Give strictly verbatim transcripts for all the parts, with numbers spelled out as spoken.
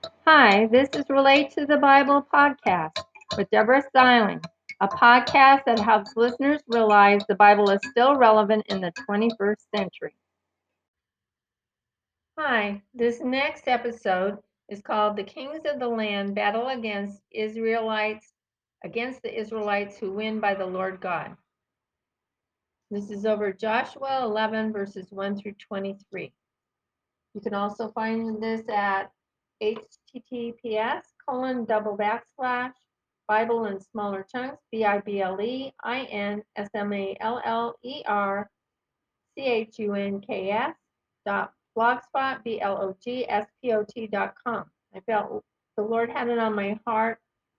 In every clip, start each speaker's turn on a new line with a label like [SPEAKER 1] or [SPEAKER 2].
[SPEAKER 1] Hi, this is Relate to the Bible podcast with Deborah Styling, a podcast that helps listeners realize the Bible is still relevant in the twenty-first century. Hi, this next episode is called The Kings of the Land Battle Against Israelites against the Israelites who win by the Lord God. This is over Joshua eleven verses one through twenty-three. You can also find this at https colon double backslash Bible in smaller chunks, B I B L E I N S M A L L E R C H U N K S dot blogspot, B L O G S P O T dot com. I felt the Lord had it on my heart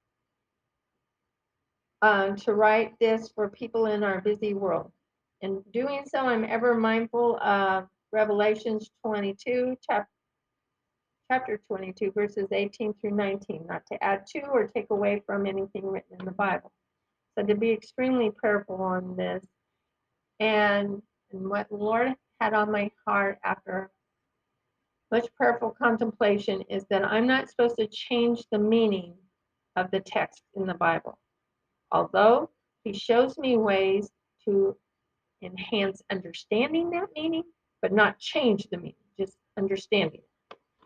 [SPEAKER 1] um, to write this for people in our busy world. In doing so, I'm ever mindful of Revelations twenty-two, chapter chapter twenty-two, verses eighteen through nineteen, not to add to or take away from anything written in the Bible. So to be extremely prayerful on this. And, and what the Lord had on my heart after much prayerful contemplation is that I'm not supposed to change the meaning of the text in the Bible. Although he shows me ways to enhance understanding that meaning, but not change the meaning, just understanding it.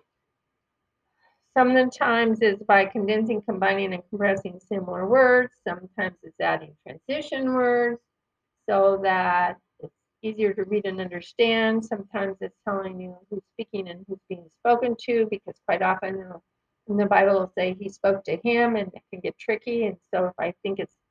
[SPEAKER 1] Sometimes it's by condensing, combining, and compressing similar words. Sometimes it's adding transition words so that it's easier to read and understand. Sometimes it's telling you who's speaking and who's being spoken to, because quite often in the Bible it'll say he spoke to him, and it can get tricky. And so if I think it's,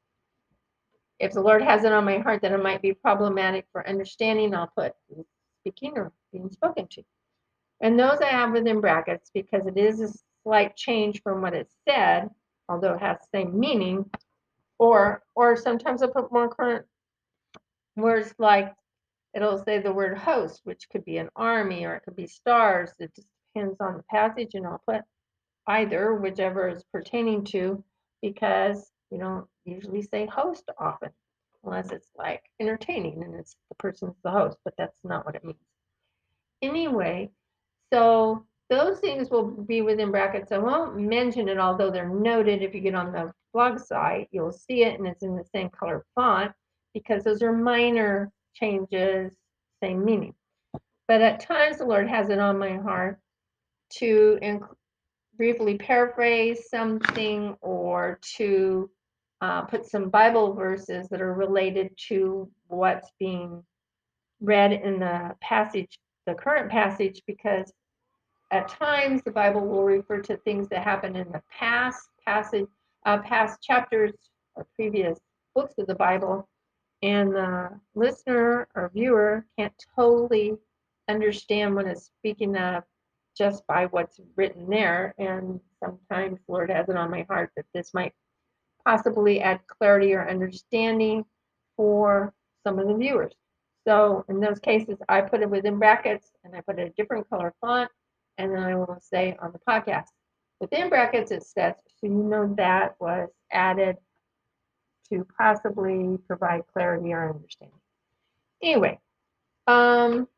[SPEAKER 1] if the Lord has it on my heart that it might be problematic for understanding, I'll put speaking or being spoken to. And those I have within brackets because it is a slight change from what it said, although it has the same meaning. Or or sometimes I put more current words, like it'll say the word host, which could be an army or it could be stars. It just depends on the passage, and I'll put either, whichever is pertaining to, because we don't usually say host often, unless it's like entertaining and it's the person's the host, but that's not what it means. Anyway, so those things will be within brackets. I won't mention it, although they're noted. If you get on the blog site, you'll see it, and it's in the same color font, because those are minor changes, same meaning. But at times, the Lord has it on my heart to inc- briefly paraphrase something, or to uh, put some Bible verses that are related to what's being read in the passage, the current passage, because at times the Bible will refer to things that happened in the past passage, uh, past chapters or previous books of the Bible, and the listener or viewer can't totally understand what it's speaking of just by what's written there. And sometimes the Lord has it on my heart that this might possibly add clarity or understanding for some of the viewers. So in those cases, I put it within brackets, and I put a different color font, and then I will say on the podcast. Within brackets, it says, so you know that was added to possibly provide clarity or understanding. Anyway, um,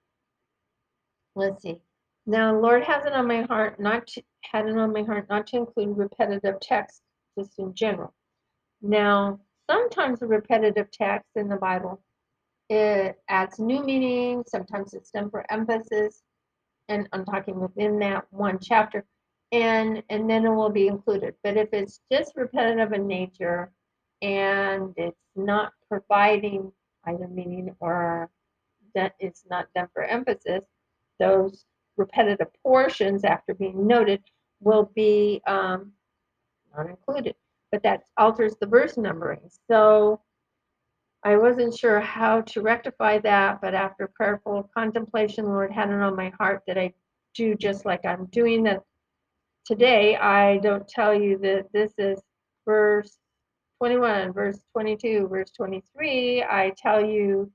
[SPEAKER 1] let's see. Now, Lord has it on my heart, not to, had it on my heart not to include repetitive text, just in general. Now, sometimes the repetitive text in the Bible, it adds new meaning. Sometimes it's done for emphasis, and I'm talking within that one chapter, and and then it will be included. But if it's just repetitive in nature and it's not providing either meaning or that it's not done for emphasis, those repetitive portions after being noted will be um, not included. But that alters the verse numbering. So I wasn't sure how to rectify that, but after prayerful contemplation, Lord had it on my heart that I do just like I'm doing that today. I don't tell you that this is verse twenty-one, verse twenty-two, verse twenty-three. I tell you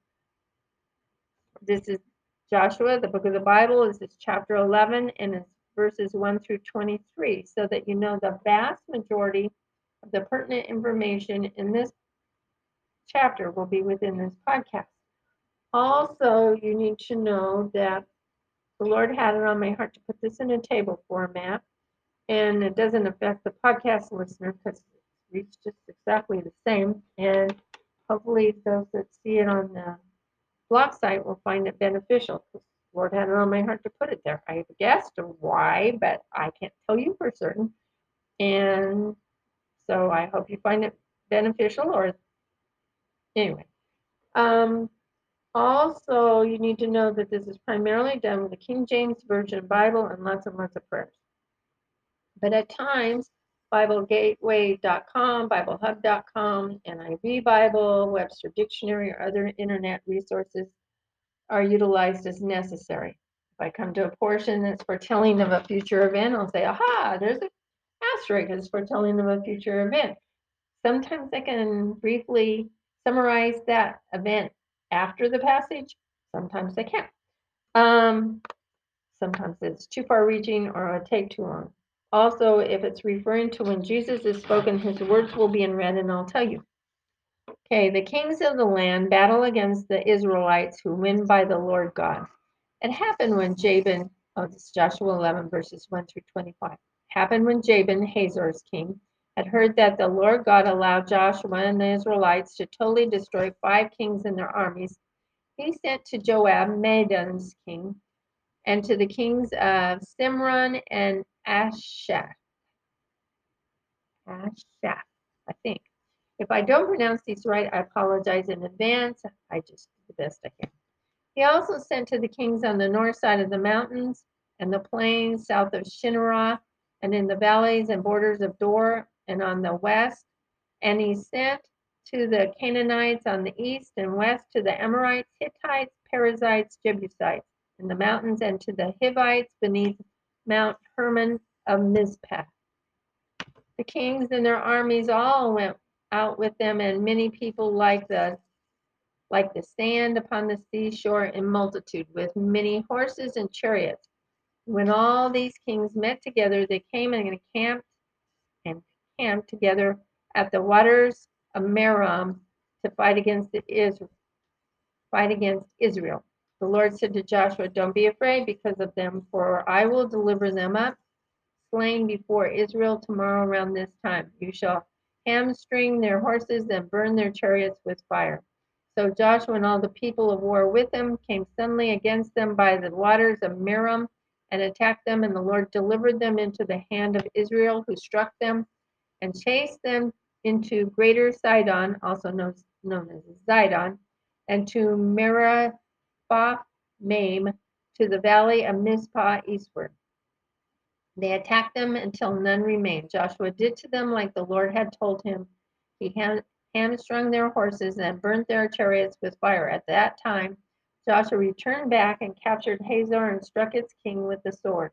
[SPEAKER 1] this is Joshua, the book of the Bible. This is chapter eleven, and it's verses one through twenty-three, so that you know the vast majority of the pertinent information in this chapter will be within this podcast. Also, you need to know that the Lord had it on my heart to put this in a table format, And it doesn't affect the podcast listener because it's reached just exactly the same. And hopefully those that see it on the blog site will find it beneficial because the Lord had it on my heart to put it there. I have guessed why, but I can't tell you for certain. And so I hope you find it beneficial or anyway. Um, also, you need to know that this is primarily done with the King James Version Bible and lots and lots of prayers. But at times, Bible Gateway dot com, Bible Hub dot com, N I V Bible, Webster Dictionary, or other internet resources are utilized as necessary. If I come to a portion that's foretelling of a future event, I'll say, aha, there's an asterisk that's foretelling of a future event. Sometimes I can briefly summarize that event after the passage. Sometimes I can't. Um, sometimes it's too far reaching or it'll take too long. Also, if it's referring to when Jesus is spoken, his words will be in red, and I'll tell you. Okay, the kings of the land battle against the Israelites who win by the Lord God. It happened when Jabin, oh, this is Joshua eleven, verses one through twenty-five. Happened when Jabin, Hazor's king, had heard that the Lord God allowed Joshua and the Israelites to totally destroy five kings and their armies. He sent to Joab, Madon's king, and to the kings of Simron and Ashaph. Ashaph, I think. If I don't pronounce these right, I apologize in advance. I just do the best I can. He also sent to the kings on the north side of the mountains and the plains south of Shinnarah, and in the valleys and borders of Dor, and on the west. And he sent to the Canaanites on the east and west, to the Amorites, Hittites, Perizzites, Jebusites in the mountains, and to the Hivites beneath Mount Hermon of Mizpah. The kings and their armies all went out with them, and many people like the like the sand upon the seashore in multitude, with many horses and chariots. When all these kings met together, they came and encamped and camped together at the waters of Merom to fight against the Israel, fight against Israel. The Lord said to Joshua, "Don't be afraid because of them, for I will deliver them up, slain before Israel tomorrow around this time. You shall hamstring their horses and burn their chariots with fire." So Joshua and all the people of war with him came suddenly against them by the waters of Merom and attacked them, and the Lord delivered them into the hand of Israel, who struck them and chased them into Greater Sidon, also known, known as Zidon, and to Meribah Maim, to the valley of Mizpah eastward. They attacked them until none remained. Joshua did to them like the Lord had told him. He hamstrung their horses and burnt their chariots with fire. At that time, Joshua returned back and captured Hazor and struck its king with the sword.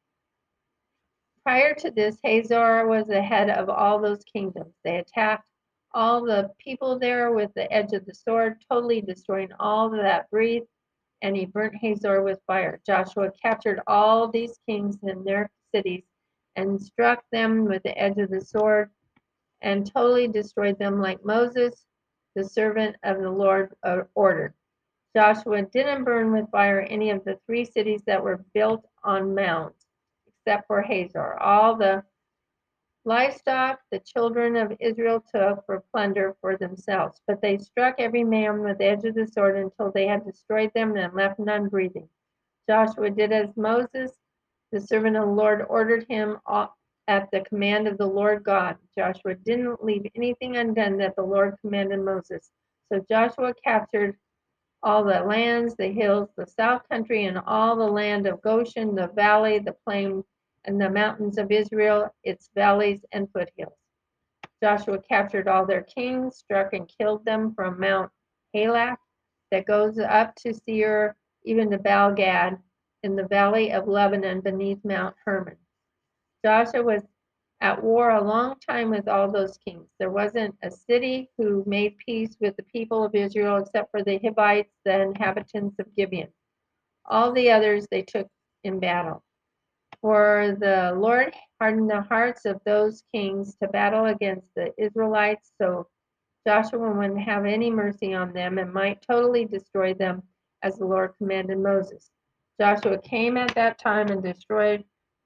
[SPEAKER 1] Prior to this, Hazor was the head of all those kingdoms. They attacked all the people there with the edge of the sword, totally destroying all that breathed, and he burnt Hazor with fire. Joshua captured all these kings and their cities and struck them with the edge of the sword and totally destroyed them like Moses, the servant of the Lord, ordered. Joshua didn't burn with fire any of the three cities that were built on mounds, except for Hazor. All the livestock the children of Israel took for plunder for themselves, but they struck every man with the edge of the sword until they had destroyed them and left none breathing. Joshua did as Moses, the servant of the Lord, ordered him at the command of the Lord God. Joshua didn't leave anything undone that the Lord commanded Moses. So Joshua captured all the lands, the hills, the south country, and all the land of Goshen, the valley, the plain, and the mountains of Israel, its valleys and foothills. Joshua captured all their kings, struck and killed them from Mount Halak that goes up to Seir, even to Baal-gad, in the valley of Lebanon beneath Mount Hermon. Joshua was at war a long time with all those kings. There wasn't a city who made peace with the people of Israel except for the Hivites, the inhabitants of Gibeon. All the others they took in battle. For the Lord hardened the hearts of those kings to battle against the Israelites, so Joshua wouldn't have any mercy on them and might totally destroy them as the Lord commanded Moses. Joshua came at that time and destroyed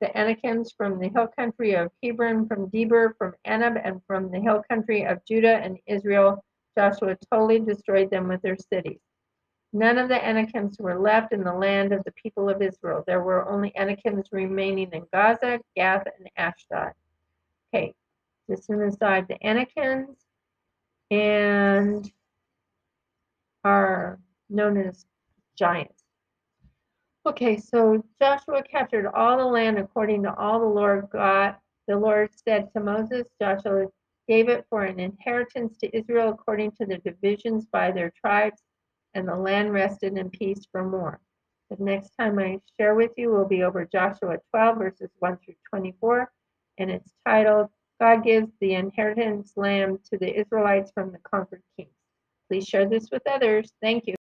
[SPEAKER 1] the Anakims from the hill country of Hebron, from Debir, from Anab, and from the hill country of Judah and Israel. Joshua totally destroyed them with their cities. None of the Anakims were left in the land of the people of Israel. There were only Anakims remaining in Gaza, Gath, and Ashdod. Okay, just an aside, the Anakims and are known as giants. Okay, so Joshua captured all the land according to all the Lord God. The Lord said to Moses, Joshua gave it for an inheritance to Israel according to the divisions by their tribes, and the land rested in peace for more. The next time I share with you will be over Joshua twelve, verses one through twenty-four, and it's titled, God gives the inheritance land to the Israelites from the conquered kings. Please share this with others. Thank you.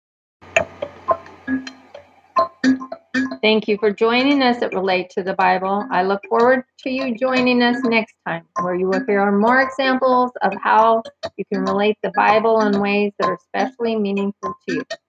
[SPEAKER 1] Thank you for joining us at Relate to the Bible. I look forward to you joining us next time, where you will hear more examples of how you can relate the Bible in ways that are especially meaningful to you.